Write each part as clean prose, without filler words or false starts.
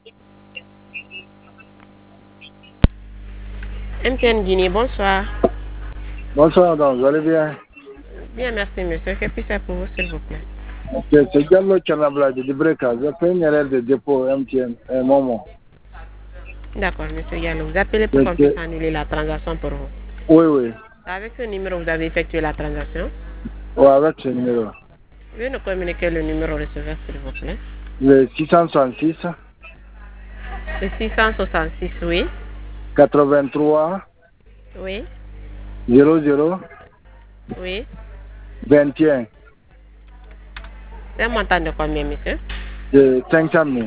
MTN Guinée, bonsoir. Bonsoir, madame, vous allez bien? Bien, merci, monsieur. Que puis-je faire pour vous, s'il vous plaît? C'est Diallo Tchanabla de Dibreka. J'ai fait une erreur de dépôt MTN, Momo. D'accord, monsieur Gallo. Vous appelez pour qu'on puisse annuler la transaction pour vous. Oui, oui. Avec ce numéro, vous avez effectué la transaction? Oui, avec ce numéro. Veuillez nous communiquer le numéro receveur, s'il vous plaît. Le 666. Le 666, oui. 83. Oui. 00. Oui. 21. C'est un montant de combien, monsieur? De 500 000.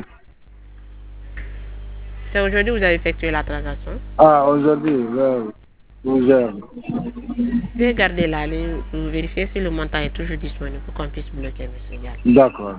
C'est aujourd'hui que vous avez effectué la transaction? Ah, aujourd'hui, vers 12 heures. Veuillez garder la ligne pour vérifier si le montant est toujours disponible pour qu'on puisse bloquer, monsieur Gallo. D'accord.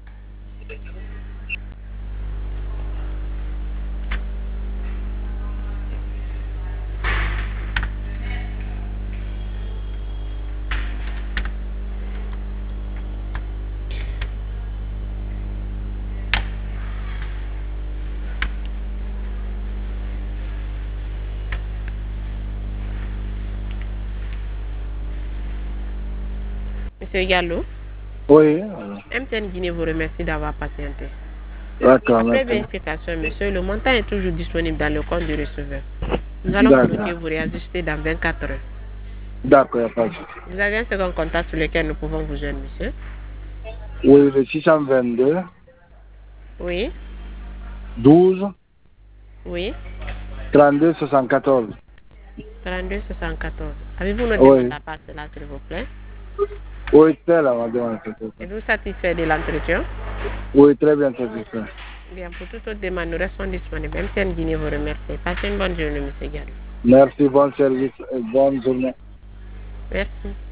Monsieur Gallo? Oui. MTN Guinée vous remercie d'avoir patienté. D'accord, Après merci. vérification, monsieur, le montant est toujours disponible dans le compte du receveur. Nous allons bloquer vous réajuster dans 24 heures. D'accord, il n'y a pas de souci. Vous avez un second contact sur lequel nous pouvons vous joindre, monsieur? Oui, le 622. Oui. 12. Oui. 32 74. 32 74. Avez-vous noté Oui. la part là, s'il vous plaît? Oui, c'est là, madame. Êtes-vous satisfait de l'entretien? Oui, très bien satisfait. Bien, pour toute autre demande, nous restons disponibles. MTN Guinée vous remercie. Passez une bonne journée, monsieur Gallo. Merci, bon service et bonne journée. Merci.